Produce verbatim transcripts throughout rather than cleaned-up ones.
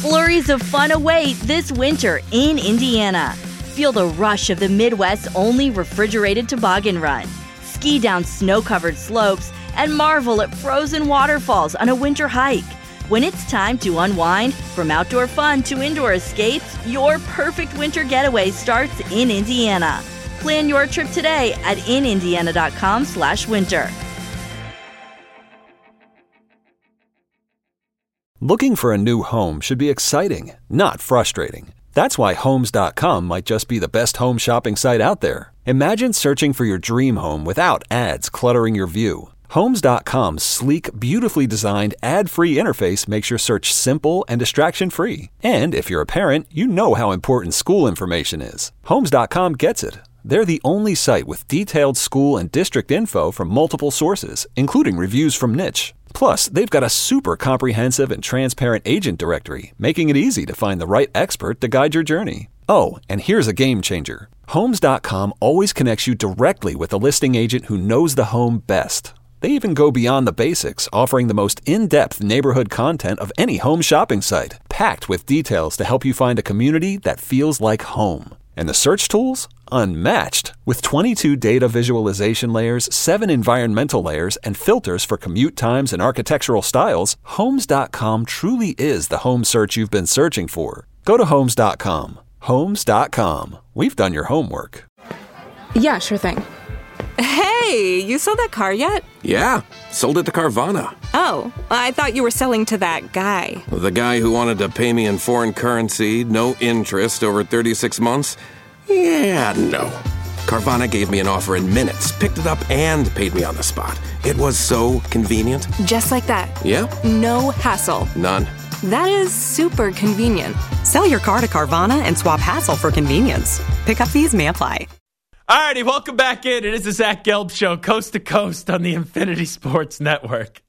Flurries of fun await this winter in Indiana. Feel the rush of the Midwest's only refrigerated toboggan run. Ski down snow-covered slopes and marvel at frozen waterfalls on a winter hike. When it's time to unwind, from outdoor fun to indoor escapes, your perfect winter getaway starts in Indiana. Plan your trip today at in indiana dot com slash winter. Looking for a new home should be exciting, not frustrating. That's why Homes dot com might just be the best home shopping site out there. Imagine searching for your dream home without ads cluttering your view. Homes dot com's sleek, beautifully designed, ad-free interface makes your search simple and distraction-free. And if you're a parent, you know how important school information is. Homes dot com gets it. They're the only site with detailed school and district info from multiple sources, including reviews from Niche. Plus, they've got a super comprehensive and transparent agent directory, making it easy to find the right expert to guide your journey. Oh, and here's a game changer. Homes dot com always connects you directly with a listing agent who knows the home best. They even go beyond the basics, offering the most in-depth neighborhood content of any home shopping site, packed with details to help you find a community that feels like home. And the search tools? Unmatched. With twenty-two data visualization layers, seven environmental layers, and filters for commute times and architectural styles, Homes dot com truly is the home search you've been searching for. Go to Homes dot com. Homes dot com. We've done your homework. Yeah, sure thing. Hey, you sold that car yet? Yeah, sold it to Carvana. Oh, I thought you were selling to that guy. The guy who wanted to pay me in foreign currency, no interest, over thirty-six months? Yeah, no. Carvana gave me an offer in minutes, picked it up, and paid me on the spot. It was so convenient. Just like that. Yeah? No hassle. None. That is super convenient. Sell your car to Carvana and swap hassle for convenience. Pickup fees may apply. Alrighty, welcome back in. It is the Zach Gelb Show, coast to coast on the Infinity Sports Network.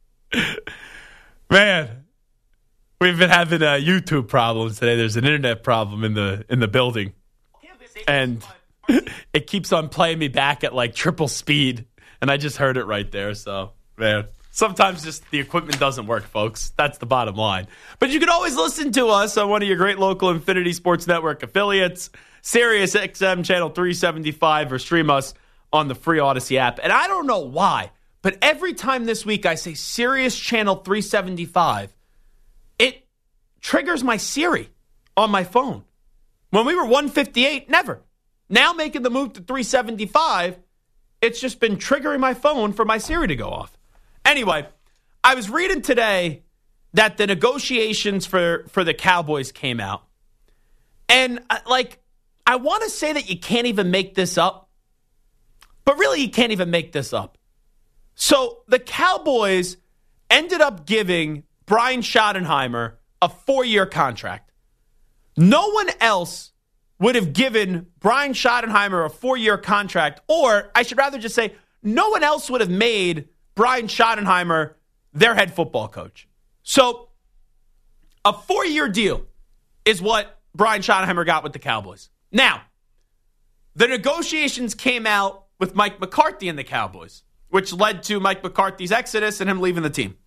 Man, we've been having uh, YouTube problems today. There's an internet problem in the in the building, and it keeps on playing me back at like triple speed, and I just heard it right there. So, man, sometimes just the equipment doesn't work, folks. That's the bottom line. But you can always listen to us on one of your great local Infinity Sports Network affiliates, Sirius X M Channel three seventy-five, or stream us on the free Odyssey app. And I don't know why, but every time this week I say Sirius Channel three seventy-five, it triggers my Siri on my phone. When we were one fifty-eight, never. Now making the move to three seventy-five, it's just been triggering my phone for my Siri to go off. Anyway, I was reading today that the negotiations for, for the Cowboys came out. And, uh, like, I want to say that you can't even make this up, but really you can't even make this up. So the Cowboys ended up giving Brian Schottenheimer a four-year contract. No one else would have given Brian Schottenheimer a four-year contract, or I should rather just say no one else would have made Brian Schottenheimer their head football coach. So a four-year deal is what Brian Schottenheimer got with the Cowboys. Now, the negotiations came out with Mike McCarthy and the Cowboys, which led to Mike McCarthy's exodus and him leaving the team.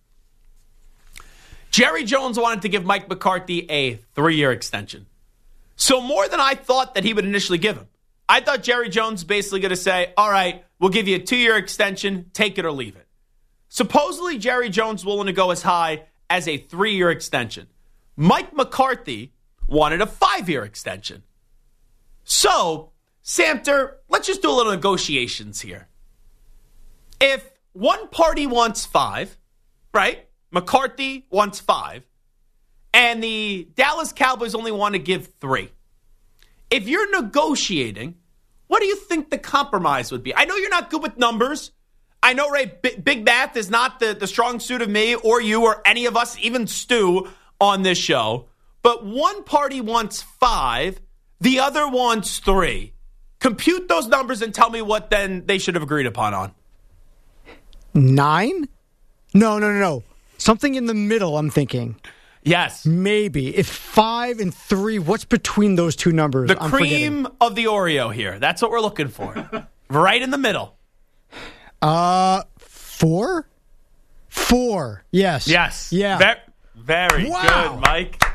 Jerry Jones wanted to give Mike McCarthy a three-year extension. So more than I thought that he would initially give him. I thought Jerry Jones was basically going to say, all right, we'll give you a two-year extension, take it or leave it. Supposedly, Jerry Jones willing to go as high as a three-year extension. Mike McCarthy wanted a five-year extension. So, Samter, let's just do a little negotiations here. If one party wants five, right? McCarthy wants five, and the Dallas Cowboys only want to give three. If you're negotiating, what do you think the compromise would be? I know you're not good with numbers. I know, Ray, b- big math is not the, the strong suit of me or you or any of us, even Stu, on this show. But one party wants five, the other wants three. Compute those numbers and tell me what then they should have agreed upon on. Nine? No, no, no, no. Something in the middle, I'm thinking. Yes. Maybe. If five and three, what's between those two numbers? The I'm cream forgetting. of the Oreo here. That's what we're looking for. Right in the middle. Uh, four? Four. Yes. Yes. Yeah. Very, very wow. good, Mike.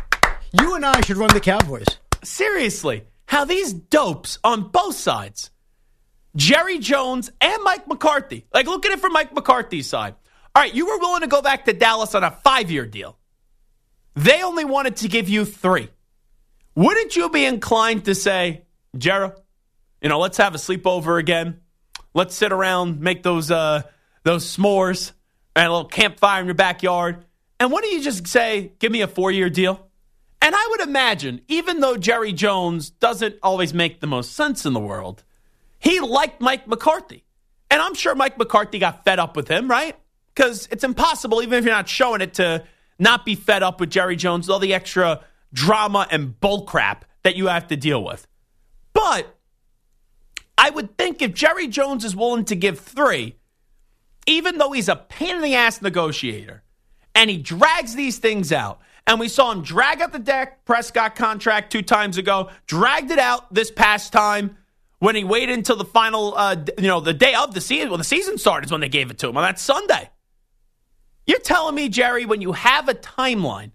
You and I should run the Cowboys. Seriously, how these dopes on both sides, Jerry Jones and Mike McCarthy, like look at it from Mike McCarthy's side. All right, you were willing to go back to Dallas on a five-year deal. They only wanted to give you three. Wouldn't you be inclined to say, Jerry, you know, let's have a sleepover again. Let's sit around, make those uh, those s'mores and a little campfire in your backyard. And why don't you just say, give me a four-year deal? And I would imagine, even though Jerry Jones doesn't always make the most sense in the world, he liked Mike McCarthy. And I'm sure Mike McCarthy got fed up with him, right? Because it's impossible, even if you're not showing it, to not be fed up with Jerry Jones, with all the extra drama and bullcrap that you have to deal with. But I would think if Jerry Jones is willing to give three, even though he's a pain-in-the-ass negotiator, and he drags these things out, and we saw him drag out the Dak Prescott contract two times ago, dragged it out this past time when he waited until the final, uh, you know, the day of the season. Well, the season started is when they gave it to him on that Sunday. You're telling me, Jerry, when you have a timeline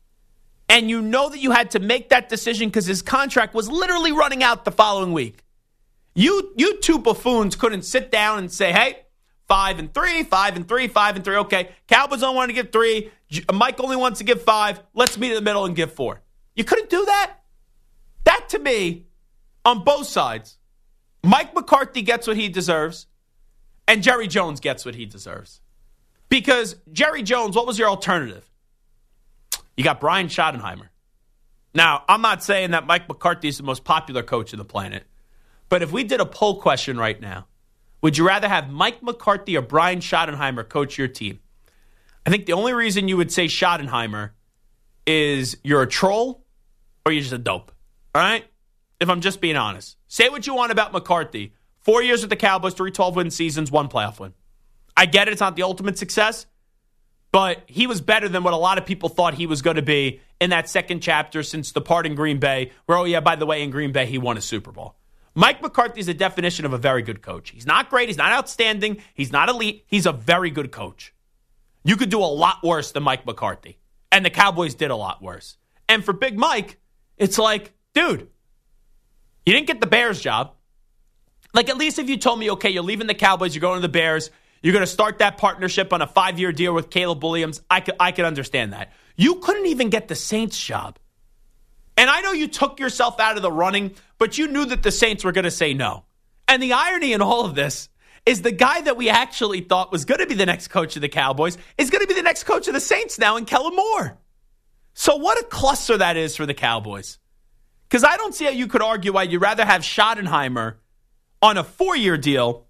and you know that you had to make that decision because his contract was literally running out the following week, you you two buffoons couldn't sit down and say, hey, five and three, five and three, five and three. Okay, Cowboys don't want to give three. Mike only wants to give five. Let's meet in the middle and give four. You couldn't do that? That, to me, on both sides, Mike McCarthy gets what he deserves, and Jerry Jones gets what he deserves. Because Jerry Jones, what was your alternative? You got Brian Schottenheimer. Now, I'm not saying that Mike McCarthy is the most popular coach on the planet, but if we did a poll question right now, would you rather have Mike McCarthy or Brian Schottenheimer coach your team? I think the only reason you would say Schottenheimer is you're a troll or you're just a dope. All right? If I'm just being honest. Say what you want about McCarthy. Four years with the Cowboys, three twelve-win seasons, one playoff win. I get it. It's not the ultimate success, but he was better than what a lot of people thought he was going to be in that second chapter since departing Green Bay, where, oh, yeah, by the way, in Green Bay, he won a Super Bowl. Mike McCarthy is a definition of a very good coach. He's not great. He's not outstanding. He's not elite. He's a very good coach. You could do a lot worse than Mike McCarthy, and the Cowboys did a lot worse. And for Big Mike, it's like, dude, you didn't get the Bears job. Like, at least if you told me, okay, you're leaving the Cowboys, you're going to the Bears, you're going to start that partnership on a five-year deal with Caleb Williams, I could, I could understand that. You couldn't even get the Saints job. And I know you took yourself out of the running, but you knew that the Saints were going to say no. And the irony in all of this is the guy that we actually thought was going to be the next coach of the Cowboys is going to be the next coach of the Saints now in Kellen Moore. So what a cluster that is for the Cowboys. Because I don't see how you could argue why you'd rather have Schottenheimer on a four-year deal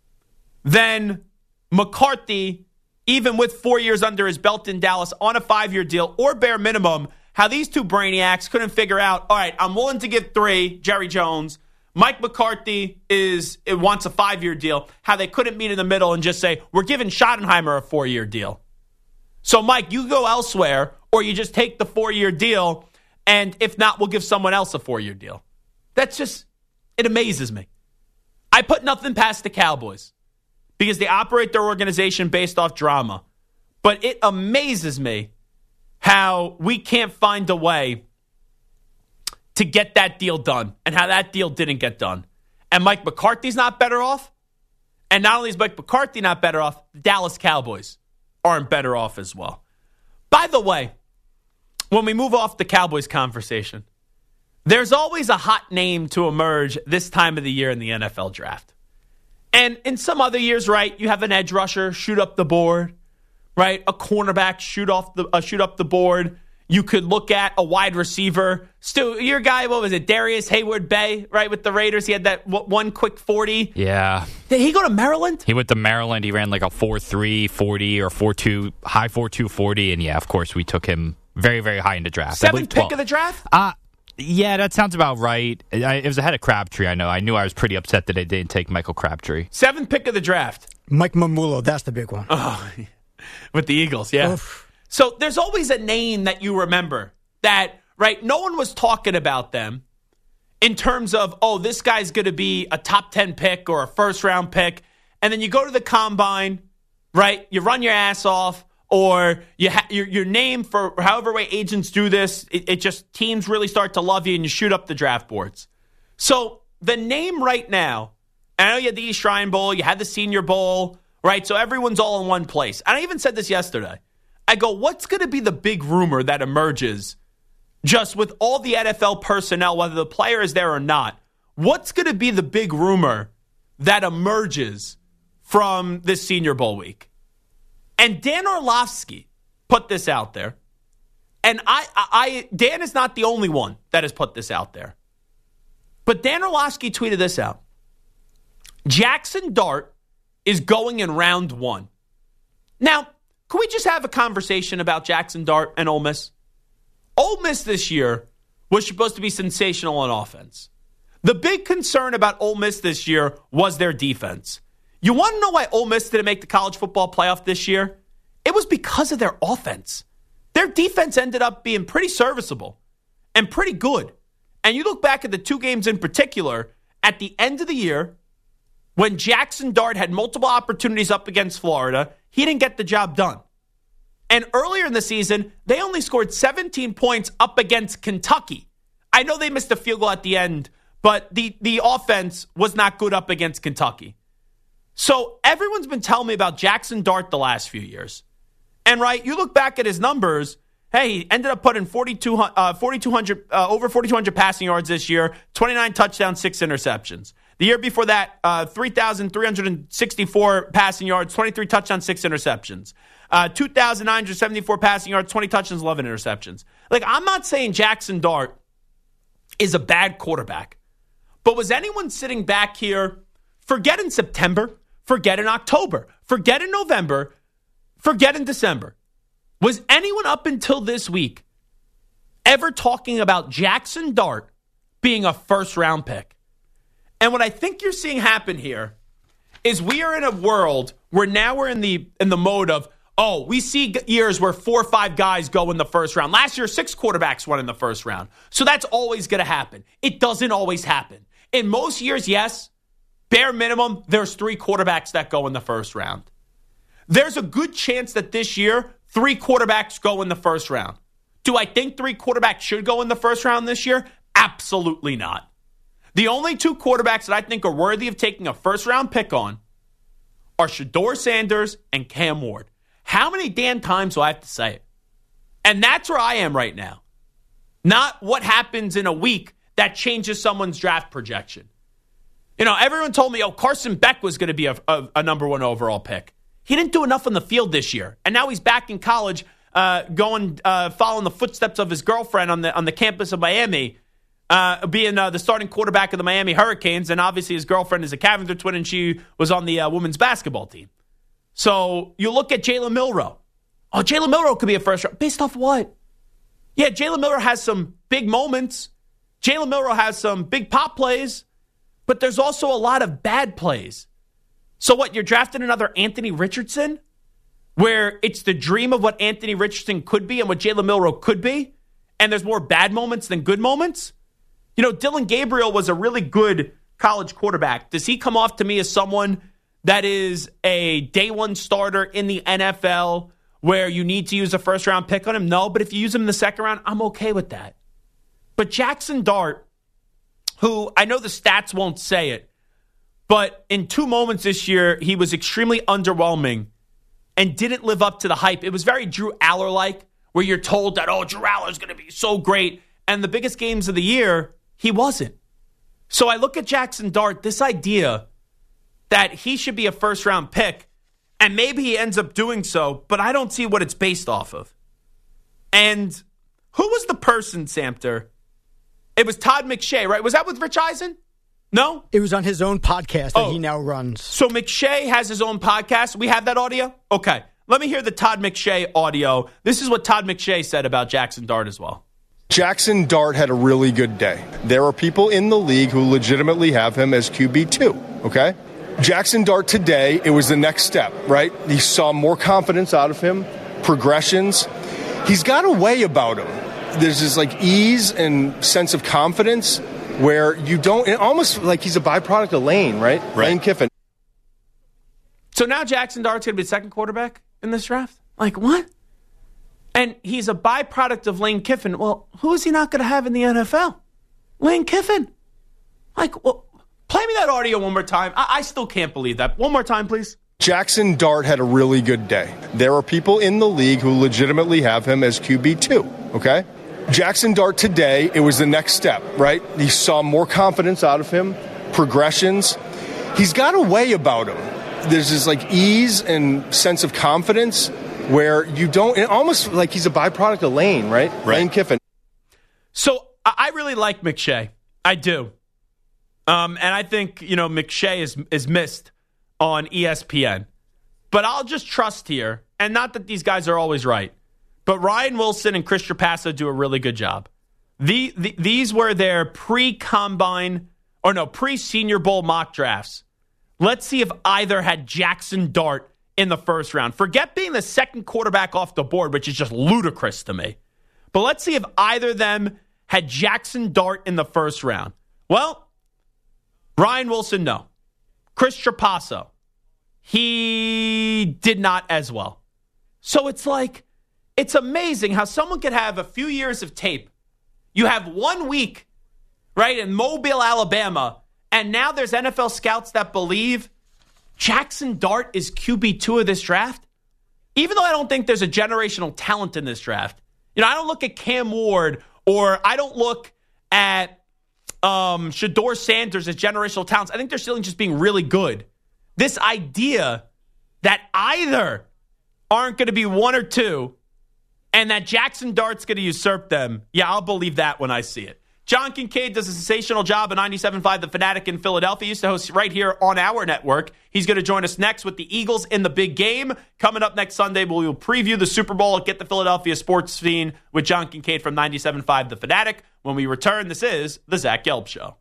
than McCarthy, even with four years under his belt in Dallas, on a five-year deal, or bare minimum, how these two brainiacs couldn't figure out, all right, I'm willing to give three, Jerry Jones. Mike McCarthy is it wants a five-year deal. How they couldn't meet in the middle and just say, we're giving Schottenheimer a four-year deal. So, Mike, you go elsewhere, or you just take the four-year deal, and if not, we'll give someone else a four-year deal. That's just, it amazes me. I put nothing past the Cowboys because they operate their organization based off drama. But it amazes me how we can't find a way to get that deal done and how that deal didn't get done. And Mike McCarthy's not better off. And not only is Mike McCarthy not better off, the Dallas Cowboys aren't better off as well. By the way, when we move off the Cowboys conversation, there's always a hot name to emerge this time of the year in the N F L draft. And in some other years, right, you have an edge rusher shoot up the board, right? A cornerback shoot off the uh, shoot up the board. You could look at a wide receiver. Stu, your guy, what was it, Darius Hayward-Bay, right, with the Raiders? He had that one quick forty. Yeah. Did he go to Maryland? He went to Maryland. He ran like a four three forty or four two, high four two forty. And, yeah, of course, we took him very, very high in the draft. Seventh pick of the draft? Uh, yeah, that sounds about right. I, it was ahead of Crabtree, I know. I knew I was pretty upset that they didn't take Michael Crabtree. Seventh pick of the draft. Mike Mamulo, that's the big one. Oh, with the Eagles, yeah. Oof. So there's always a name that you remember that, right, no one was talking about them in terms of, oh, this guy's going to be a top ten pick or a first-round pick. And then you go to the combine, right, you run your ass off. or you ha- your, your name for however way agents do this, it, it just teams really start to love you and you shoot up the draft boards. So the name right now, I know you had the East Shrine Bowl, you had the Senior Bowl, right? So everyone's all in one place. And I even said this yesterday. I go, what's going to be the big rumor that emerges just with all the N F L personnel, whether the player is there or not? What's going to be the big rumor that emerges from this Senior Bowl week? And Dan Orlovsky put this out there. And I, I, Dan is not the only one that has put this out there. But Dan Orlovsky tweeted this out. Jackson Dart is going in round one. Now, can we just have a conversation about Jackson Dart and Ole Miss? Ole Miss this year was supposed to be sensational on offense. The big concern about Ole Miss this year was their defense. You want to know why Ole Miss didn't make the college football playoff this year? It was because of their offense. Their defense ended up being pretty serviceable and pretty good. And you look back at the two games in particular, at the end of the year, when Jackson Dart had multiple opportunities up against Florida, he didn't get the job done. And earlier in the season, they only scored seventeen points up against Kentucky. I know they missed a field goal at the end, but the, the offense was not good up against Kentucky. So everyone's been telling me about Jackson Dart the last few years. And, right, you look back at his numbers, hey, he ended up putting forty-two hundred, uh, over forty-two hundred passing yards this year, twenty-nine touchdowns, six interceptions. The year before that, uh, three thousand three hundred sixty-four passing yards, twenty-three touchdowns, six interceptions. Uh, two thousand nine hundred seventy-four passing yards, twenty touchdowns, eleven interceptions. Like, I'm not saying Jackson Dart is a bad quarterback. But was anyone sitting back here, forget in September, forget in October, forget in November, forget in December. Was anyone up until this week ever talking about Jackson Dart being a first-round pick? And what I think you're seeing happen here is we are in a world where now we're in the in the mode of, oh, we see years where four or five guys go in the first round. Last year, six quarterbacks went in the first round. So that's always going to happen. It doesn't always happen. In most years, yes, bare minimum, there's three quarterbacks that go in the first round. There's a good chance that this year, three quarterbacks go in the first round. Do I think three quarterbacks should go in the first round this year? Absolutely not. The only two quarterbacks that I think are worthy of taking a first-round pick on are Shedeur Sanders and Cam Ward. How many damn times do I have to say it? And that's where I am right now. Not what happens in a week that changes someone's draft projection. You know, everyone told me, oh, Carson Beck was going to be a, a, a number one overall pick. He didn't do enough on the field this year. And now he's back in college uh, going, uh, following the footsteps of his girlfriend on the on the campus of Miami, uh, being uh, the starting quarterback of the Miami Hurricanes. And obviously his girlfriend is a Cavender twin, and she was on the uh, women's basketball team. So you look at Jalen Milroe. Oh, Jalen Milroe could be a first round. Based off what? Yeah, Jalen Milroe has some big moments. Jalen Milroe has some big pop plays, but there's also a lot of bad plays. So what, you're drafting another Anthony Richardson, where it's the dream of what Anthony Richardson could be and what Jalen Milroe could be, and there's more bad moments than good moments? You know, Dylan Gabriel was a really good college quarterback. Does he come off to me as someone that is a day one starter in the N F L where you need to use a first-round pick on him? No, but if you use him in the second round, I'm okay with that. But Jackson Dart, who I know the stats won't say it, but in two moments this year, he was extremely underwhelming and didn't live up to the hype. It was very Drew Aller-like, where you're told that, oh, Drew Aller is going to be so great. And the biggest games of the year, he wasn't. So I look at Jackson Dart, this idea that he should be a first-round pick, and maybe he ends up doing so, but I don't see what it's based off of. And who was the person, Samter? It was Todd McShay, right? Was that with Rich Eisen? No? It was on his own podcast that oh. he now runs. So McShay has his own podcast. We have that audio? Okay. Let me hear the Todd McShay audio. This is what Todd McShay said about Jackson Dart as well. Jackson Dart had a really good day. There are people in the league who legitimately have him as Q B two, okay? Jackson Dart today, it was the next step, right? He saw more confidence out of him, progressions. He's got a way about him. There's this like ease and sense of confidence where you don't, almost like he's a byproduct of Lane, right? Right. Lane Kiffin. So now Jackson Dart's going to be the second quarterback in this draft? Like, what? And he's a byproduct of Lane Kiffin. Well, who is he not going to have in the N F L? Lane Kiffin. Like, well, play me that audio one more time. I, I still can't believe that. One more time, please. Jackson Dart had a really good day. There are people in the league who legitimately have him as Q B two, okay? Jackson Dart today, it was the next step, right? He saw more confidence out of him, progressions. He's got a way about him. There's this like ease and sense of confidence where you don't, it almost like he's a byproduct of Lane, right? right. Lane Kiffin. So I really like McShay. I do. Um, and I think, you know, McShay is is missed on E S P N. But I'll just trust here, and not that these guys are always right, but Ryan Wilson and Chris Trapasso do a really good job. The, the These were their pre-combine, or no, pre-Senior Bowl mock drafts. Let's see if either had Jackson Dart in the first round. Forget being the second quarterback off the board, which is just ludicrous to me. But let's see if either of them had Jackson Dart in the first round. Well, Ryan Wilson, no. Chris Trapasso, he did not as well. So it's like, it's amazing how someone could have a few years of tape. You have one week, right, in Mobile, Alabama, and now there's N F L scouts that believe Jackson Dart is Q B two of this draft. Even though I don't think there's a generational talent in this draft. You know, I don't look at Cam Ward or I don't look at um, Shedeur Sanders as generational talents. I think they're still just being really good. This idea that either aren't going to be one or two and that Jackson Dart's going to usurp them, yeah, I'll believe that when I see it. John Kincaid does a sensational job at ninety-seven point five The Fanatic in Philadelphia. He used to host right here on our network. He's going to join us next with the Eagles in the big game. Coming up next Sunday, we will preview the Super Bowl at Get the Philadelphia Sports Scene with John Kincaid from ninety-seven point five The Fanatic. When we return, this is The Zach Gelb Show.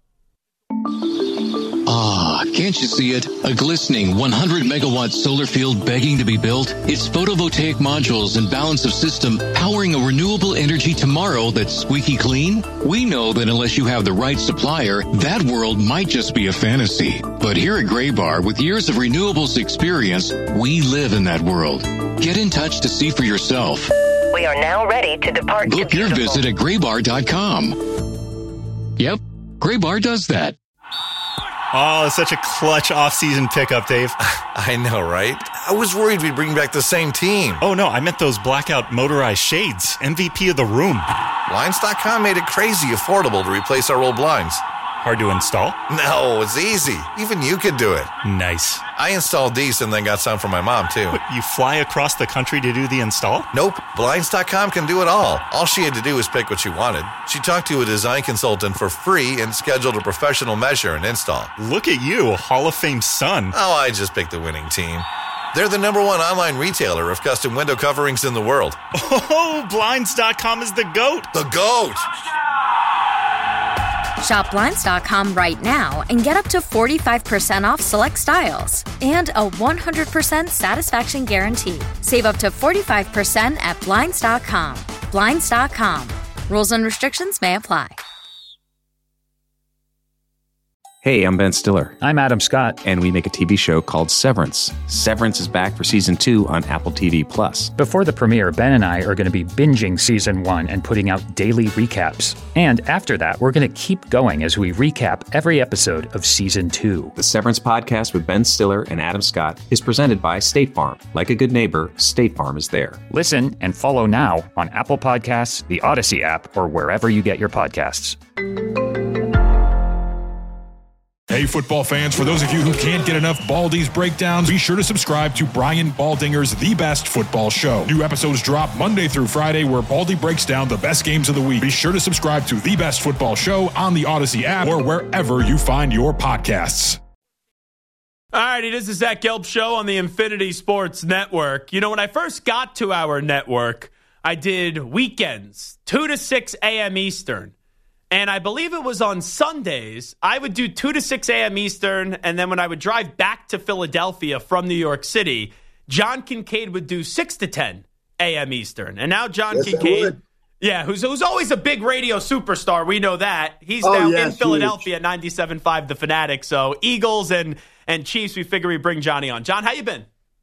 Ah, can't you see it? A glistening one hundred megawatt solar field begging to be built? Its photovoltaic modules and balance of system powering a renewable energy tomorrow that's squeaky clean? We know that unless you have the right supplier, that world might just be a fantasy. But here at Graybar, with years of renewables experience, we live in that world. Get in touch to see for yourself. We are now ready to depart. Book your visit at graybar dot com. Yep, Graybar does that. Oh, such a clutch off-season pickup, Dave. I know, right? I was worried we'd bring back the same team. Oh, no, I meant those blackout motorized shades. M V P of the room. Blinds dot com made it crazy affordable to replace our old blinds. Hard to install? No, it's easy. Even you could do it. Nice. I installed these and then got some for my mom, too. What, you fly across the country to do the install? Nope. Blinds dot com can do it all. All she had to do was pick what she wanted. She talked to a design consultant for free and scheduled a professional measure and install. Look at you, a Hall of Fame son. Oh, I just picked the winning team. They're the number one online retailer of custom window coverings in the world. Oh, Blinds dot com is the GOAT. The GOAT! Shop Blinds dot com right now and get up to forty-five percent off select styles and a one hundred percent satisfaction guarantee. Save up to forty-five percent at Blinds dot com. Blinds dot com. Rules and restrictions may apply. Hey, I'm Ben Stiller. I'm Adam Scott. And we make a T V show called Severance. Severance is back for season two on Apple T V Plus. Before the premiere, Ben and I are going to be binging season one and putting out daily recaps. And after that, we're going to keep going as we recap every episode of season two. The Severance podcast with Ben Stiller and Adam Scott is presented by State Farm. Like a good neighbor, State Farm is there. Listen and follow now on Apple Podcasts, the Odyssey app, or wherever you get your podcasts. Hey, football fans, for those of you who can't get enough Baldy's breakdowns, be sure to subscribe to Brian Baldinger's The Best Football Show. New episodes drop Monday through Friday where Baldy breaks down the best games of the week. Be sure to subscribe to The Best Football Show on the Odyssey app or wherever you find your podcasts. All right, it is the Zach Gelb Show on the Infinity Sports Network. You know, when I first got to our network, I did weekends, two to six a.m. Eastern. And I believe it was on Sundays, I would do two to six a.m. Eastern, and then when I would drive back to Philadelphia from New York City, John Kincaid would do six to ten a.m. Eastern. And now John yes, Kincaid, yeah, who's, who's always a big radio superstar, we know that. He's oh, now yeah, in Philadelphia at ninety-seven point five The Fanatic. So Eagles and, and Chiefs, we figure we bring Johnny on. John, how you been?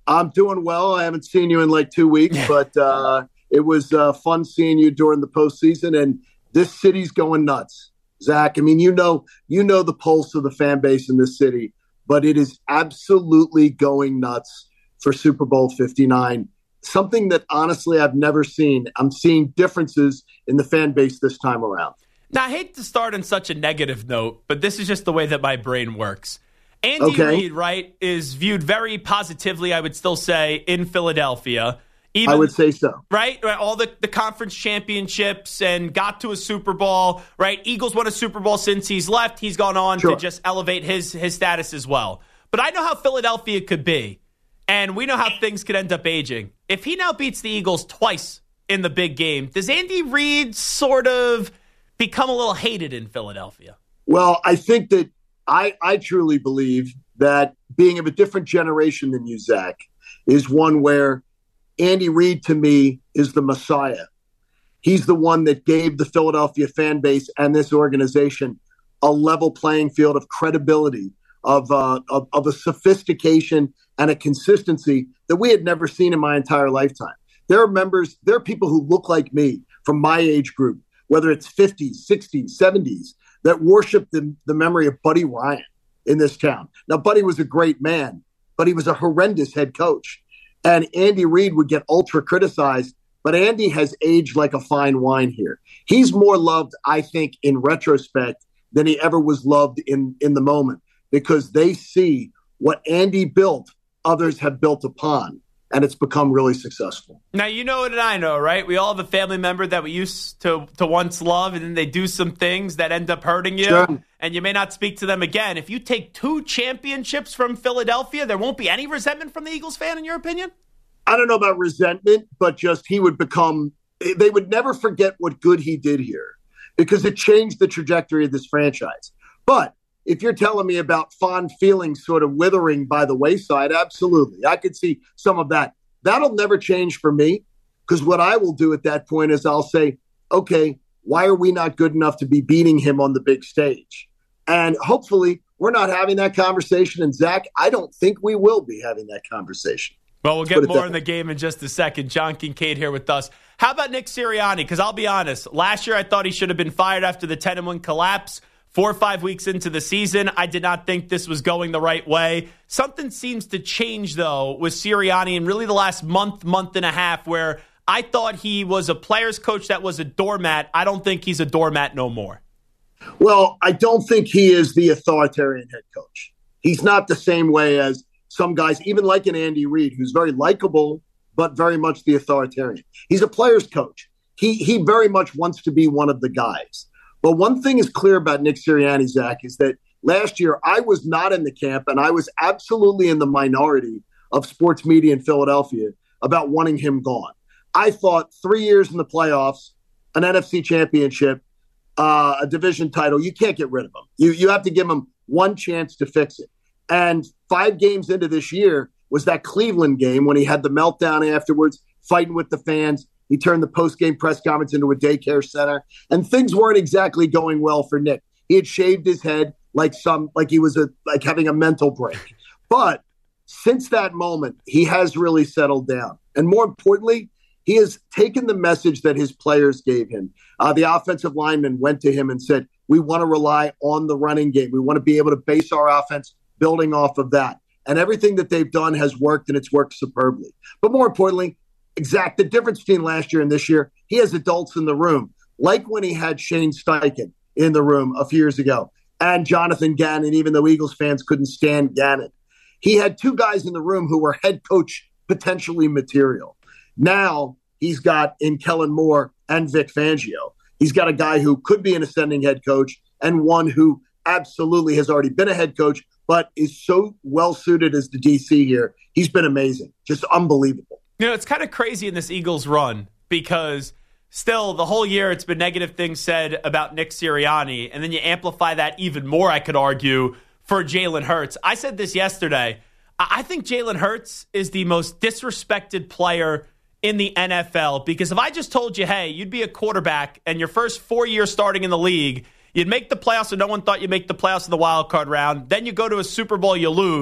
I'm doing well. I haven't seen you in like two weeks, but uh, it was uh, fun seeing you during the postseason. And this city's going nuts, Zach. I mean, you know, you know the pulse of the fan base in this city, but it is absolutely going nuts for Super Bowl fifty-nine. Something that honestly I've never seen. I'm seeing differences in the fan base this time around. Now, I hate to start on such a negative note, but this is just the way that my brain works. Andy Okay. Reid, right, is viewed very positively, I would still say, in Philadelphia. Even, I would say so. Right? Right, all the, the conference championships and got to a Super Bowl, right? Eagles won a Super Bowl since he's left. He's gone on Sure. to just elevate his, his status as well. But I know how Philadelphia could be, and we know how things could end up aging. If he now beats the Eagles twice in the big game, does Andy Reid sort of become a little hated in Philadelphia? Well, I think that I, I truly believe that being of a different generation than you, Zach, is one where Andy Reid, to me, is the Messiah. He's the one that gave the Philadelphia fan base and this organization a level playing field of credibility, of, uh, of, of a sophistication and a consistency that we had never seen in my entire lifetime. There are members, there are people who look like me from my age group, whether it's fifties, sixties, seventies, that worship the, the memory of Buddy Ryan in this town. Now, Buddy was a great man, but he was a horrendous head coach. And Andy Reid would get ultra criticized, but Andy has aged like a fine wine here. He's more loved, I think, in retrospect than he ever was loved in, in the moment, because they see what Andy built, others have built upon, and it's become really successful. Now, you know it and I know, right? We all have a family member that we used to, to once love, and then they do some things that end up hurting you, Sure. and you may not speak to them again. If you take two championships from Philadelphia, there won't be any resentment from the Eagles fan, in your opinion? I don't know about resentment, but just he would become – they would never forget what good he did here because it changed the trajectory of this franchise. But if you're telling me about fond feelings sort of withering by the wayside, absolutely. I could see some of that. That'll never change for me, because what I will do at that point is I'll say, okay, why are we not good enough to be beating him on the big stage? And hopefully we're not having that conversation. And Zach, I don't think we will be having that conversation. Well, we'll Let's get put it more that in way. the game in just a second. John Kincaid here with us. How about Nick Sirianni? Because I'll be honest, last year I thought he should have been fired after the ten and one collapse. Four or five weeks into the season, I did not think this was going the right way. Something seems to change, though, with Sirianni in really the last month, month and a half, where I thought he was a player's coach that was a doormat. I don't think he's a doormat no more. Well, I don't think he is the authoritarian head coach. He's not the same way as some guys, even like an Andy Reid, who's very likable, but very much the authoritarian. He's a player's coach. He he very much wants to be one of the guys. But one thing is clear about Nick Sirianni, Zach, is that last year I was not in the camp, and I was absolutely in the minority of sports media in Philadelphia about wanting him gone. I thought three years in the playoffs, an N F C championship, uh, a division title, you can't get rid of him. You, you have to give him one chance to fix it. And five games into this year was that Cleveland game when he had the meltdown afterwards, fighting with the fans. He turned the post-game press conference into a daycare center, and things weren't exactly going well for Nick. He had shaved his head like some, like he was a, like having a mental break. But since that moment, he has really settled down. And more importantly, he has taken the message that his players gave him. Uh, the offensive linemen went to him and said, we want to rely on the running game. We want to be able to base our offense building off of that. And everything that they've done has worked, and it's worked superbly. But more importantly, exact the difference between last year and this year, he has adults in the room, like when he had Shane Steichen in the room a few years ago, and Jonathan Gannon, even though Eagles fans couldn't stand Gannon. He had two guys in the room who were head coach potentially material. Now he's got in Kellen Moore and Vic Fangio. He's got a guy who could be an ascending head coach and one who absolutely has already been a head coach, but is so well-suited as the D C here. He's been amazing, just unbelievable. You know, it's kind of crazy in this Eagles run because still the whole year it's been negative things said about Nick Sirianni, and then you amplify that even more, I could argue, for Jalen Hurts. I said this yesterday. I think Jalen Hurts is the most disrespected player in the N F L because if I just told you, hey, you'd be a quarterback and your first four years starting in the league, you'd make the playoffs and no one thought you'd make the playoffs in the wild card round, then you go to a Super Bowl, you lose.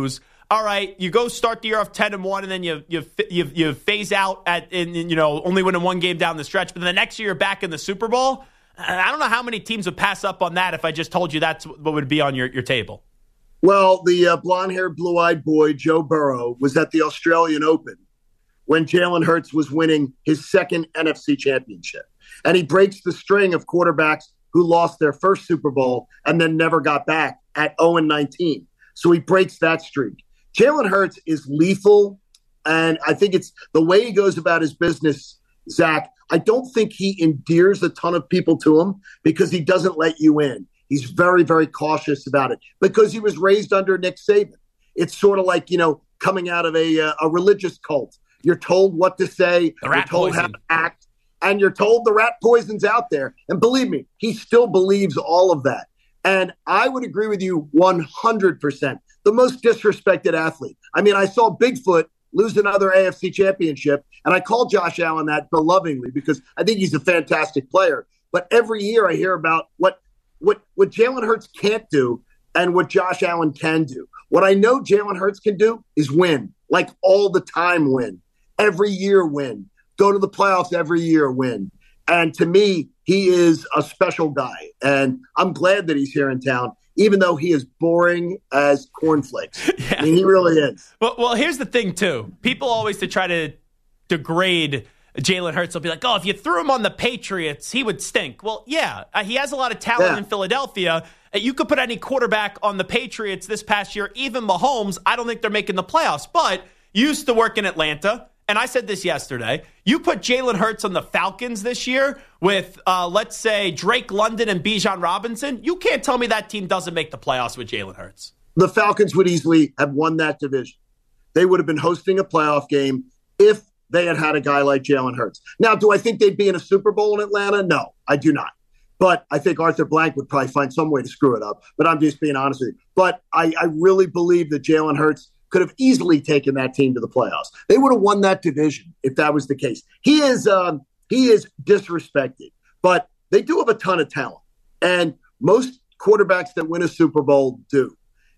all right, you go start the year off ten and one, and then you you you, you phase out at in, in you know only winning one game down the stretch, but then the next year you're back in the Super Bowl. I don't know how many teams would pass up on that if I just told you that's what would be on your, your table. Well, the uh, blonde-haired, blue-eyed boy, Joe Burrow, was at the Australian Open when Jalen Hurts was winning his second N F C championship. And he breaks the string of quarterbacks who lost their first Super Bowl and then never got back at oh and nineteen. So he breaks that streak. Jalen Hurts is lethal, and I think it's the way he goes about his business, Zach. I don't think he endears a ton of people to him because he doesn't let you in. He's very, very cautious about it because he was raised under Nick Saban. It's sort of like, you know, coming out of a, uh, a religious cult. You're told what to say, you're told how to act, and you're told the rat poison's out there. And believe me, he still believes all of that. And I would agree with you one hundred percent. The most disrespected athlete. I mean, I saw Bigfoot lose another A F C championship, and I call Josh Allen that belovingly because I think he's a fantastic player. But every year I hear about what what what Jalen Hurts can't do and what Josh Allen can do. What I know Jalen Hurts can do is win, like all the time win. Every year win. Go to the playoffs every year win. And to me, he is a special guy. And I'm glad that he's here in town, even though he is boring as cornflakes. Yeah. I mean, he really is. Well, well, here's the thing, too. People always to try to degrade Jalen Hurts will be like, oh, if you threw him on the Patriots, he would stink. Well, yeah, uh, he has a lot of talent yeah. in Philadelphia. Uh, you could put any quarterback on the Patriots this past year, even Mahomes. I don't think they're making the playoffs. But you used to work in Atlanta, and I said this yesterday. You put Jalen Hurts on the Falcons this year with, uh, let's say, Drake London and Bijan Robinson. You can't tell me that team doesn't make the playoffs with Jalen Hurts. The Falcons would easily have won that division. They would have been hosting a playoff game if they had had a guy like Jalen Hurts. Now, do I think they'd be in a Super Bowl in Atlanta? No, I do not. But I think Arthur Blank would probably find some way to screw it up. But I'm just being honest with you. But I, I really believe that Jalen Hurts could have easily taken that team to the playoffs. They would have won that division if that was the case. He is um, he is disrespected, but they do have a ton of talent. And most quarterbacks that win a Super Bowl do.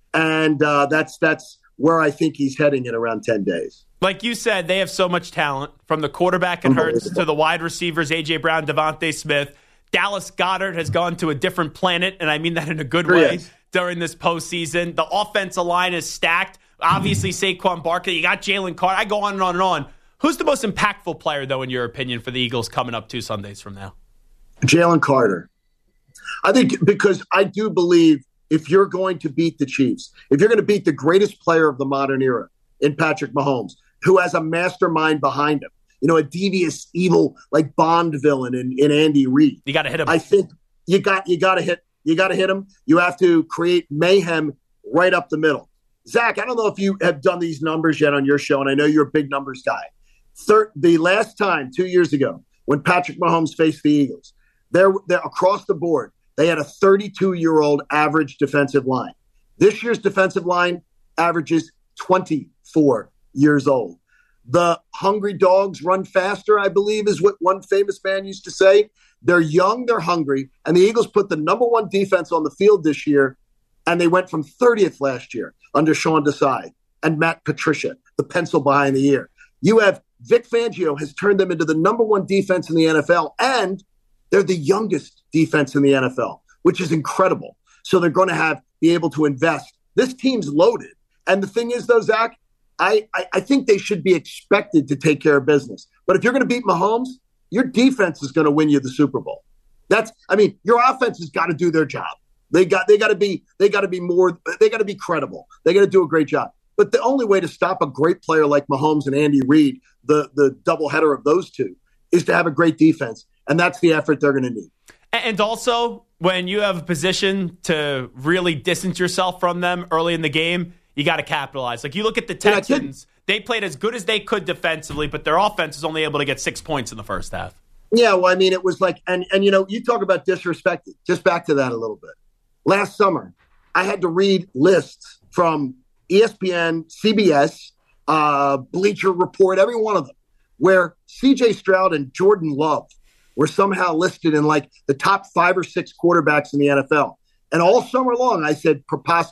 And uh, that's that's where I think he's heading in around ten days. Like you said, they have so much talent, from the quarterback and Hurts to the wide receivers, A J. Brown, Devontae Smith. Dallas Goedert has gone to a different planet, and I mean that in a good way, yes. during this postseason. The offensive line is stacked. Obviously, Saquon Barkley. You got Jalen Carter. I go on and on and on. Who's the most impactful player, though, in your opinion, for the Eagles coming up two Sundays from now? Jalen Carter. I think because I do believe if you're going to beat the Chiefs, if you're going to beat the greatest player of the modern era in Patrick Mahomes, who has a mastermind behind him, you know, a devious, evil, like Bond villain in, in Andy Reid. You got to hit him. I think you got you got to hit you got to hit him. You have to create mayhem right up the middle. Zach, I don't know if you have done these numbers yet on your show, and I know you're a big numbers guy. Third, the last time, two years ago, when Patrick Mahomes faced the Eagles, they're, they're across the board, they had a thirty-two-year-old average defensive line. This year's defensive line averages twenty-four years old. The hungry dogs run faster, I believe, is what one famous man used to say. They're young, they're hungry, and the Eagles put the number one defense on the field this year, and they went from thirtieth last year under Sean Desai and Matt Patricia, the pencil behind the ear. You have Vic Fangio has turned them into the number one defense in the N F L, and they're the youngest defense in the N F L, which is incredible. So they're going to have be able to invest. This team's loaded. And the thing is, though, Zach, I, I, I think they should be expected to take care of business. But if you're going to beat Mahomes, your defense is going to win you the Super Bowl. That's, I mean, your offense has got to do their job. They got, they got to be, they got to be more, they got to be credible. They got to do a great job. But the only way to stop a great player like Mahomes and Andy Reid, the the doubleheader of those two, is to have a great defense, and that's the effort they're going to need. And also, when you have a position to really distance yourself from them early in the game, you got to capitalize. Like you look at the Texans, they played as good as they could defensively, but their offense was only able to get six points in the first half. Yeah, well, I mean, it was like, and and you know, you talk about disrespected. Just back to that a little bit. Last summer, I had to read lists from E S P N, C B S, uh, Bleacher Report, every one of them, where C J Stroud and Jordan Love were somehow listed in like the top five or six quarterbacks in the N F L. And all summer long, I said, preposterous.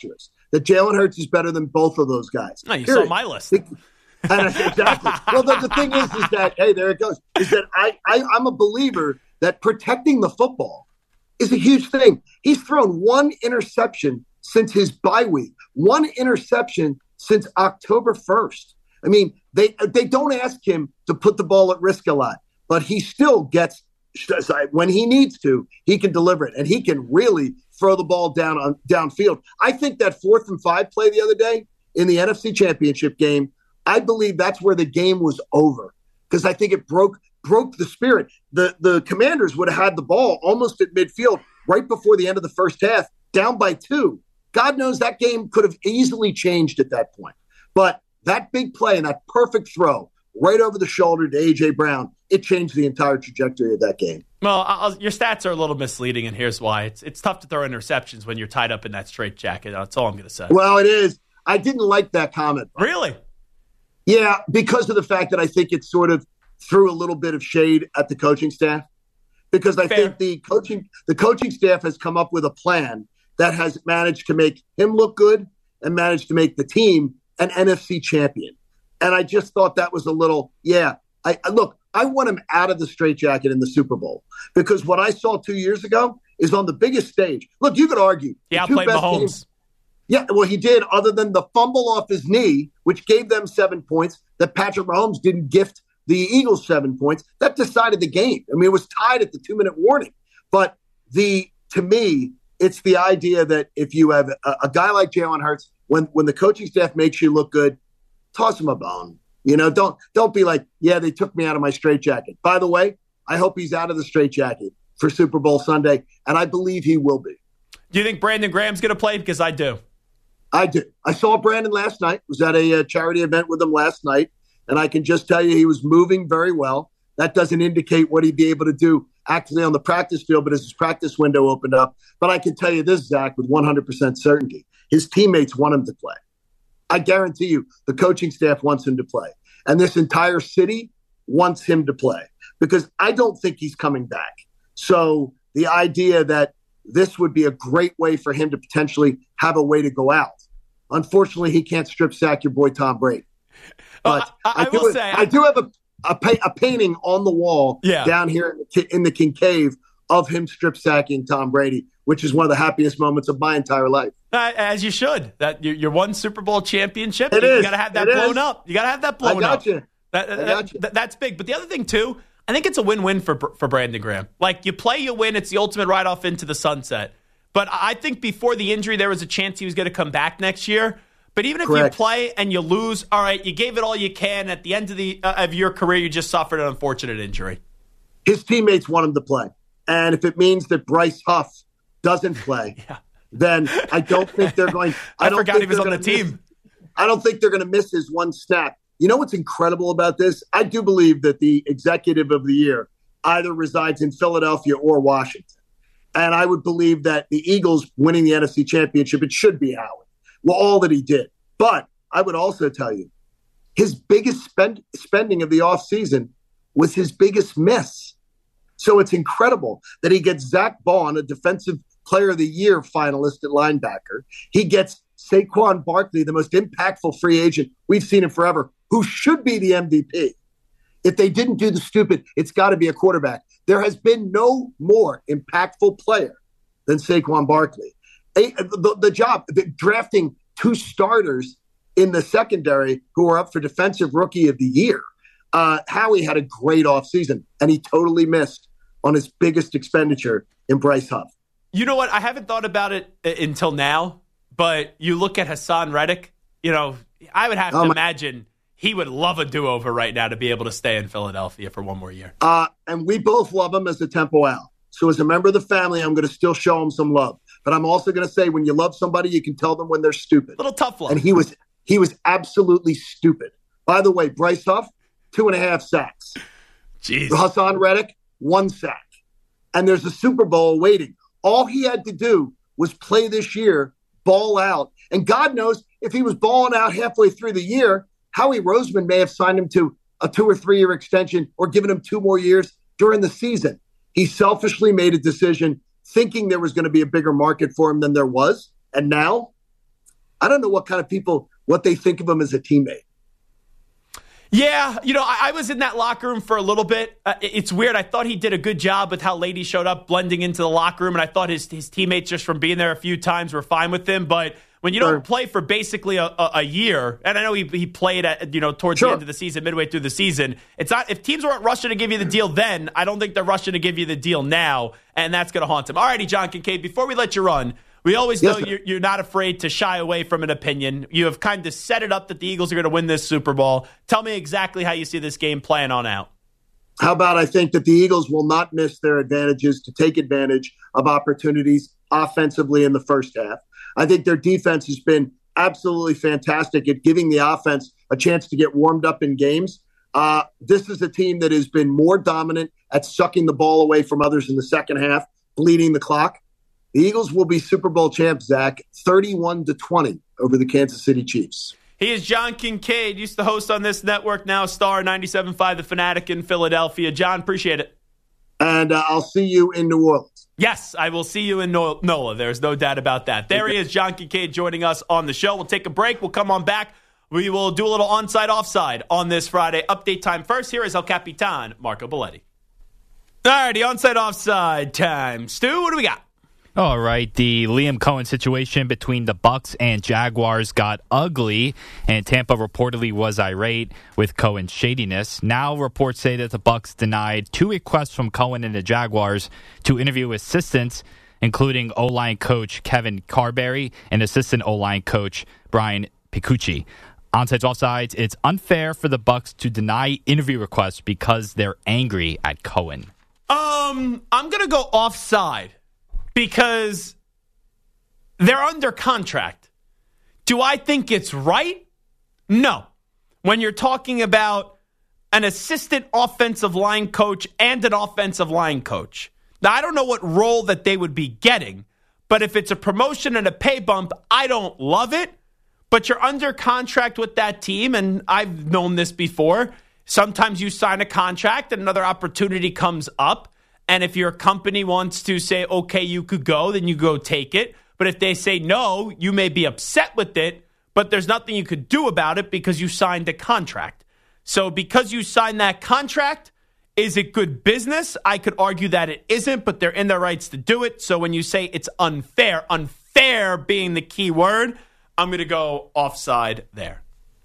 that Jalen Hurts is better than both of those guys. No, you Period. saw my list. And I said, exactly. Well, the, the thing is, is that, hey, there it goes, is that I, I, I'm a believer that protecting the football is a huge thing. He's thrown one interception since his bye week, one interception since October first. I mean, they they don't ask him to put the ball at risk a lot, but he still gets, when he needs to, he can deliver it, and he can really throw the ball down on downfield. I think that fourth and five play the other day in the N F C Championship game, I believe that's where the game was over, because I think it broke broke the spirit. The the Commanders would have had the ball almost at midfield right before the end of the first half, down by two. God knows that game could have easily changed at that point. But that big play and that perfect throw right over the shoulder to A J. Brown, it changed the entire trajectory of that game. Well, I'll, your stats are a little misleading, and here's why. It's it's tough to throw interceptions when you're tied up in that straitjacket. That's all I'm going to say. Well, it is. I didn't like that comment. Really? Yeah, because of the fact that I think it sort of threw a little bit of shade at the coaching staff. Because I Fair. think the coaching the coaching staff has come up with a plan that has managed to make him look good and managed to make the team an N F C champion. And I just thought that was a little, yeah. I, I look, I want him out of the straitjacket in the Super Bowl, because what I saw two years ago is on the biggest stage. Look, you could argue. He outplayed Mahomes. Games, yeah, well, he did, other than the fumble off his knee, which gave them seven points, that Patrick Mahomes didn't gift the Eagles seven points. That decided the game. I mean, it was tied at the two-minute warning. But the to me, it's the idea that if you have a, a guy like Jalen Hurts, when when the coaching staff makes you look good, toss him a bone. You know, don't don't be like, yeah, they took me out of my straitjacket. By the way, I hope he's out of the straitjacket for Super Bowl Sunday, and I believe he will be. Do you think Brandon Graham's going to play? Because I do. I do. I saw Brandon last night. Was at a, a charity event with him last night, and I can just tell you he was moving very well. That doesn't indicate what he'd be able to do actually on the practice field, but as his practice window opened up. But I can tell you this, Zach, with one hundred percent certainty, his teammates want him to play. I guarantee you the coaching staff wants him to play. And this entire city wants him to play, because I don't think he's coming back. So the idea that this would be a great way for him to potentially have a way to go out. Unfortunately, he can't strip sack your boy Tom Brady. But uh, I, I, I do, will say I do have a a, pa- a painting on the wall yeah. down here in the, in the Kincave of him strip sacking Tom Brady, which is one of the happiest moments of my entire life. Uh, as you should. That your one Super Bowl championship. It you is. got to have that it blown is. up. You got to have that blown I got up. You. That, I that, got you. that, that's big. But the other thing too, I think it's a win-win for for Brandon Graham. Like, you play, you win. It's the ultimate ride off into the sunset. But I think before the injury, there was a chance he was going to come back next year. But even if Correct. you play and you lose, all right, you gave it all you can. At the end of the uh, of your career, you just suffered an unfortunate injury. His teammates want him to play. And if it means that Bryce Huff doesn't play, yeah. then I don't think they're going I, I don't forgot think he was on the miss, team. I don't think they're going to miss his one snap. You know what's incredible about this? I do believe that the executive of the year either resides in Philadelphia or Washington. And I would believe that the Eagles winning the N F C Championship, it should be Howard. Well, all that he did. But I would also tell you, his biggest spend, spending of the offseason was his biggest miss. So it's incredible that he gets Zach Bond, a Defensive Player of the Year finalist at linebacker. He gets Saquon Barkley, the most impactful free agent we've seen in forever, who should be the M V P. If they didn't do the stupid, it's got to be a quarterback. There has been no more impactful player than Saquon Barkley. A, the, the job, the, drafting two starters in the secondary who are up for Defensive Rookie of the Year. Uh, Howie had a great offseason, and he totally missed on his biggest expenditure in Bryce Huff. You know what? I haven't thought about it until now, but you look at Hassan Reddick, you know, I would have oh to my- imagine he would love a do-over right now to be able to stay in Philadelphia for one more year. Uh, and we both love him as a Temple Owl. So as a member of the family, I'm going to still show him some love. But I'm also going to say, when you love somebody, you can tell them when they're stupid. Little tough love. And he was he was absolutely stupid. By the way, Bryce Huff, two and a half sacks. Jeez. Hassan Reddick, one sack. And there's a Super Bowl waiting. All he had to do was play this year, ball out. And God knows if he was balling out halfway through the year, Howie Roseman may have signed him to a two or three year extension or given him two more years during the season. He selfishly made a decision thinking there was going to be a bigger market for him than there was. And now I don't know what kind of people, what they think of him as a teammate. Yeah, you know, I, I was in that locker room for a little bit. Uh, it, it's weird. I thought he did a good job with how late he showed up, blending into the locker room, and I thought his, his teammates, just from being there a few times, were fine with him. But when you don't Sure. play for basically a, a, a year, and I know he, he played at, you know, towards Sure. the end of the season, midway through the season, it's not, if teams weren't rushing to give you the deal then, I don't think they're rushing to give you the deal now, and that's going to haunt him. All righty, John Kincaid, before we let you run, we always Yes, know sir. you're, you're not afraid to shy away from an opinion. You have kind of set it up that the Eagles are going to win this Super Bowl. Tell me exactly how you see this game playing on out. How about I think that the Eagles will not miss their advantages to take advantage of opportunities offensively in the first half. I think their defense has been absolutely fantastic at giving the offense a chance to get warmed up in games. Uh, this is a team that has been more dominant at sucking the ball away from others in the second half, bleeding the clock. The Eagles will be Super Bowl champs, Zach, thirty-one to twenty over the Kansas City Chiefs. He is John Kincaid, used to host on this network, now star ninety-seven point five The Fanatic in Philadelphia. John, appreciate it. And uh, I'll see you in New Orleans. Yes, I will see you in no- NOLA. There's no doubt about that. There he is, John Kincaid, joining us on the show. We'll take a break. We'll come on back. We will do a little onside, offside on this Friday. Update time first. Here is El Capitan, Marco Belletti. All righty, onside, offside time. Stu, what do we got? All right, the Liam Cohen situation between the Bucs and Jaguars got ugly, and Tampa reportedly was irate with Cohen's shadiness. Now reports say that the Bucs denied two requests from Cohen and the Jaguars to interview assistants, including O-line coach Kevin Carberry and assistant O-line coach Brian Picucci. Onsides, offsides, it's unfair for the Bucs to deny interview requests because they're angry at Cohen. Um, I'm going to go offside. Because they're under contract. Do I think it's right? No. When you're talking about an assistant offensive line coach and an offensive line coach. Now, I don't know what role that they would be getting, but if it's a promotion and a pay bump, I don't love it. But you're under contract with that team, and I've known this before. Sometimes you sign a contract and another opportunity comes up. And if your company wants to say, okay, you could go, then you go take it. But if they say no, you may be upset with it, but there's nothing you could do about it because you signed a contract. So because you signed that contract, is it good business? I could argue that it isn't, but they're in their rights to do it. So when you say it's unfair, unfair being the key word, I'm going to go offside there.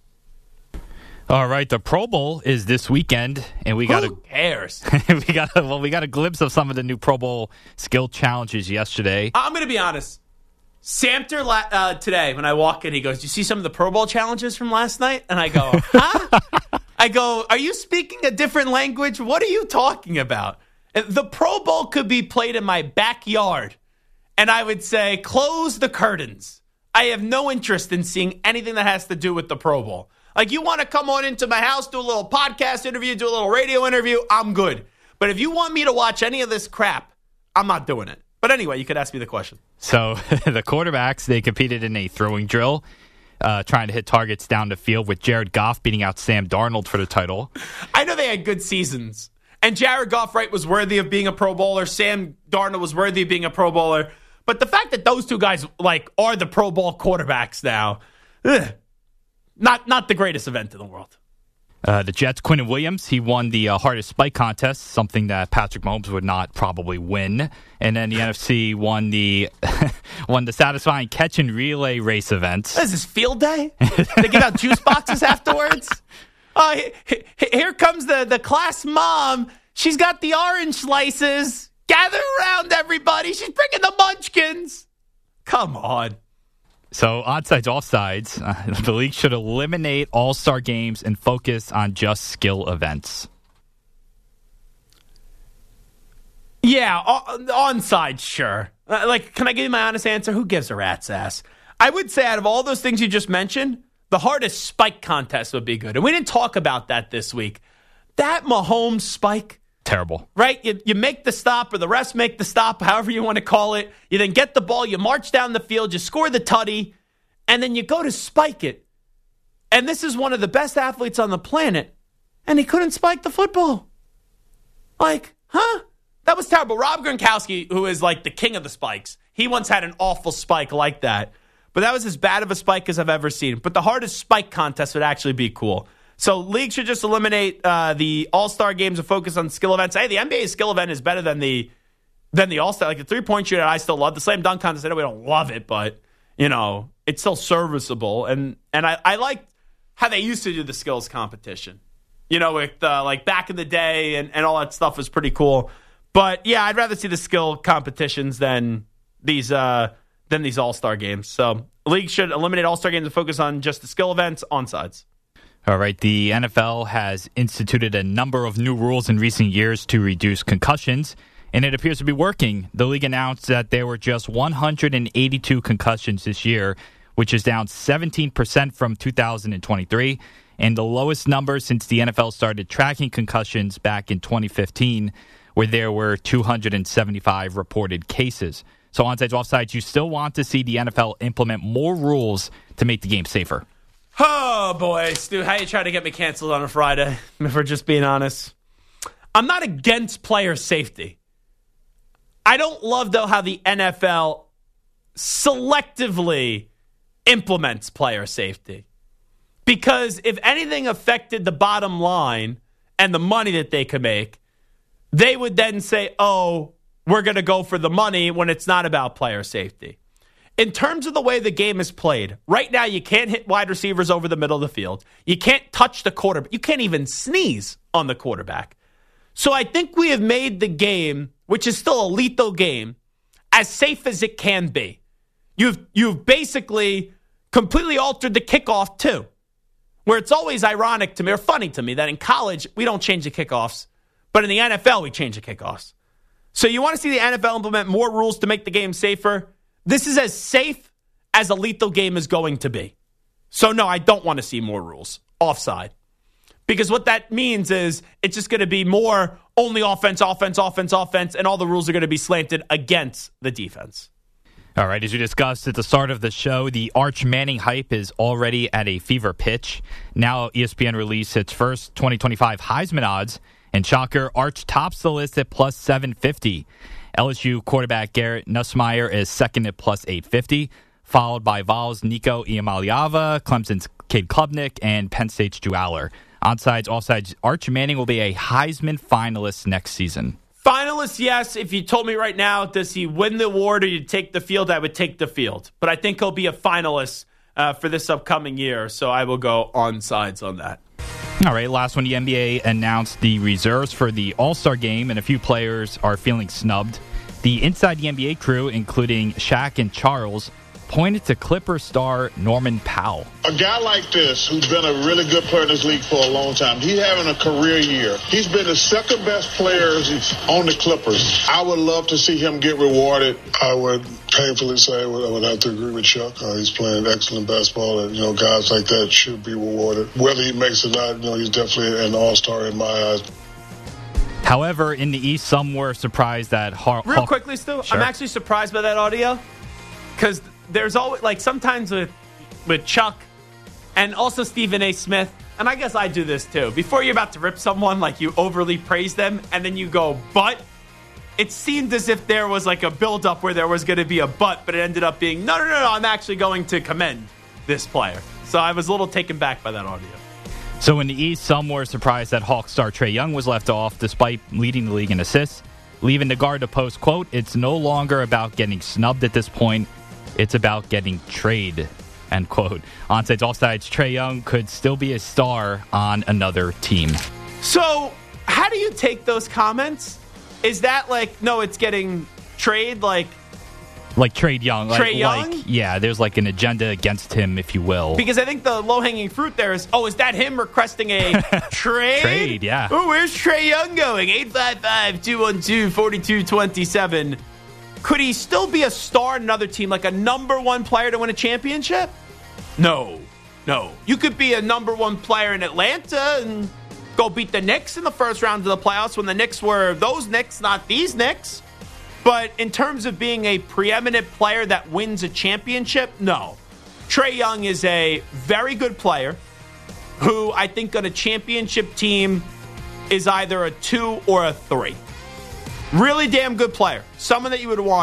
All right, the Pro Bowl is this weekend, and we got Who a cares? we got a, well, we got a glimpse of some of the new Pro Bowl skill challenges yesterday. I'm going to be honest. Samter la- uh, today, when I walk in, he goes, "Do you see some of the Pro Bowl challenges from last night?" And I go, "Huh?" I go, "Are you speaking a different language? What are you talking about?" The Pro Bowl could be played in my backyard, and I would say, "Close the curtains." I have no interest in seeing anything that has to do with the Pro Bowl. Like, you want to come on into my house, do a little podcast interview, do a little radio interview, I'm good. But if you want me to watch any of this crap, I'm not doing it. But anyway, you could ask me the question. So the quarterbacks, they competed in a throwing drill, uh, trying to hit targets down the field, with Jared Goff beating out Sam Darnold for the title. I know they had good seasons. And Jared Goff, right, was worthy of being a Pro Bowler. Sam Darnold was worthy of being a Pro Bowler. But the fact that those two guys, like, are the Pro Bowl quarterbacks now, ugh. Not not the greatest event in the world. Uh, the Jets, Quinnen Williams, he won the uh, hardest spike contest, something that Patrick Mahomes would not probably win. And then the N F C won the won the satisfying catch and relay race event. What is this, field day? They give out juice boxes afterwards? Uh, here comes the, the class mom. She's got the orange slices. Gather around, everybody. She's bringing the munchkins. Come on. So, onsides, offsides, uh, the league should eliminate all-star games and focus on just skill events. Yeah, on, onside, sure. Uh, like, can I give you my honest answer? Who gives a rat's ass? I would say out of all those things you just mentioned, the hardest spike contest would be good. And we didn't talk about that this week. That Mahomes spike. Terrible. Right? You, you make the stop, or the refs make the stop, however you want to call it. You then get the ball, you march down the field, you score the tutty, and then you go to spike it. And this is one of the best athletes on the planet, and he couldn't spike the football. Like, huh? That was terrible. Rob Gronkowski, who is like the king of the spikes, he once had an awful spike like that. but that was as bad of a spike as I've ever seen. But the hardest spike contest would actually be cool. So league should just eliminate uh, the All-Star games and focus on skill events. Hey, the N B A skill event is better than the than the All-Star. Like the three-point shooter, I still love. The slam dunk contest, I know we don't love it, but, you know, it's still serviceable. And and I, I like how they used to do the skills competition. You know, with uh, like back in the day and, and all that stuff was pretty cool. But, yeah, I'd rather see the skill competitions than these uh, than these All-Star games. So league should eliminate All-Star games and focus on just the skill events on sides. All right, the N F L has instituted a number of new rules in recent years to reduce concussions, and it appears to be working. The league announced that there were just one hundred eighty-two concussions this year, which is down seventeen percent from two thousand twenty-three, and the lowest number since the N F L started tracking concussions back in twenty fifteen, where there were two hundred seventy-five reported cases. So onside, offsides, you still want to see the N F L implement more rules to make the game safer. Oh, boy, Stu, how you trying to get me canceled on a Friday, if we're just being honest? I'm not against player safety. I don't love, though, how the N F L selectively implements player safety. Because if anything affected the bottom line and the money that they could make, they would then say, oh, we're going to go for the money when it's not about player safety. In terms of the way the game is played, right now you can't hit wide receivers over the middle of the field. You can't touch the quarterback. You can't even sneeze on the quarterback. So I think we have made the game, which is still a lethal game, as safe as it can be. You've you've basically completely altered the kickoff too, where it's always ironic to me or funny to me that in college we don't change the kickoffs, but in the N F L we change the kickoffs. So you want to see the N F L implement more rules to make the game safer? This is as safe as a lethal game is going to be. So, no, I don't want to see more rules offside. Because what that means is it's just going to be more only offense, offense, offense, offense, and all the rules are going to be slanted against the defense. All right, as we discussed at the start of the show, the Arch Manning hype is already at a fever pitch. Now E S P N released its first twenty twenty-five Heisman odds, and shocker, Arch tops the list at plus seven fifty. L S U quarterback Garrett Nussmeier is second at plus eight fifty, followed by Vols' Nico Iamaleava, Clemson's Cade Klubnik, and Penn State's Drew Aller. Onsides, offsides, Arch Manning will be a Heisman finalist next season. Finalist, yes. If you told me right now, does he win the award or you take the field, I would take the field. But I think he'll be a finalist uh, for this upcoming year, so I will go onsides on that. All right, last one, the N B A announced the reserves for the All-Star game, and a few players are feeling snubbed. The Inside the N B A crew, including Shaq and Charles, pointed to Clipper star Norman Powell. A guy like this, who's been a really good player in this league for a long time, he's having a career year. He's been the second best player on the Clippers. I would love to see him get rewarded. I would painfully say I would have to agree with Chuck. Uh, he's playing excellent basketball, and, you know, guys like that should be rewarded. Whether he makes it or not, you know, he's definitely an all-star in my eyes. However, in the East, some were surprised that... Har- Real Har- quickly, Stu, sure. I'm actually surprised by that audio because there's always, like, sometimes with with Chuck and also Stephen A. Smith, and I guess I do this too, before you're about to rip someone, like, you overly praise them, and then you go, but... It seemed as if there was like a build-up where there was going to be a but, but it ended up being, no, no, no, no, I'm actually going to commend this player. So I was a little taken back by that audio. So in the East, some were surprised that Hawk star Trae Young was left off despite leading the league in assists, leaving the guard to post, quote, "It's no longer about getting snubbed at this point. It's about getting traded," end quote. Onsides, offsides, Trae Young could still be a star on another team. So how do you take those comments? Is that like, no, it's getting trade, like... Like trade Young. Like, Trae Young? Like, yeah, there's like an agenda against him, if you will. Because I think the low-hanging fruit there is, oh, is that him requesting a trade? Trade, yeah. Oh, where's Trae Young going? eight five five, two one two, four two two seven. Could he still be a star in another team, like a number one player to win a championship? No, no. You could be a number one player in Atlanta and go beat the Knicks in the first round of the playoffs when the Knicks were those Knicks, not these Knicks. But in terms of being a preeminent player that wins a championship, no. Trae Young is a very good player who I think on a championship team is either a two or a three. Really damn good player. Someone that you would want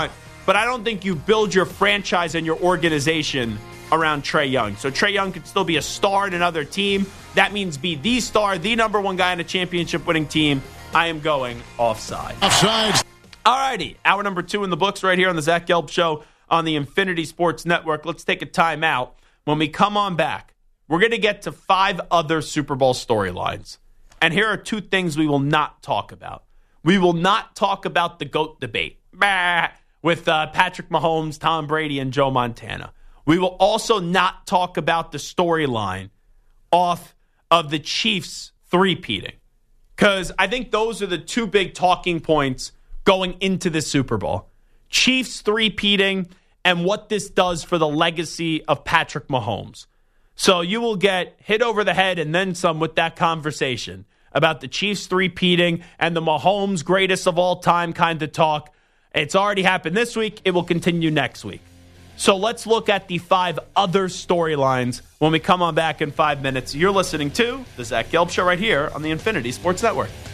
but I don't think you build your franchise and your organization around Trae Young. So Trae Young could still be a star in another team. That means be the star, the number one guy in a championship-winning team. I am going offside. Offside. All righty. Hour number two in the books right here on the Zach Gelb Show on the Infinity Sports Network. Let's take a timeout. When we come on back, we're going to get to five other Super Bowl storylines. And here are two things we will not talk about. We will not talk about the GOAT debate bah, with uh, Patrick Mahomes, Tom Brady, and Joe Montana. We will also not talk about the storyline off of the Chiefs three-peating. Because I think those are the two big talking points going into the Super Bowl. Chiefs three-peating and what this does for the legacy of Patrick Mahomes. So you will get hit over the head and then some with that conversation about the Chiefs three-peating and the Mahomes greatest of all time kind of talk. It's already happened this week. It will continue next week. So let's look at the five other storylines when we come on back in five minutes. You're listening to the Zach Gelb Show right here on the Infinity Sports Network.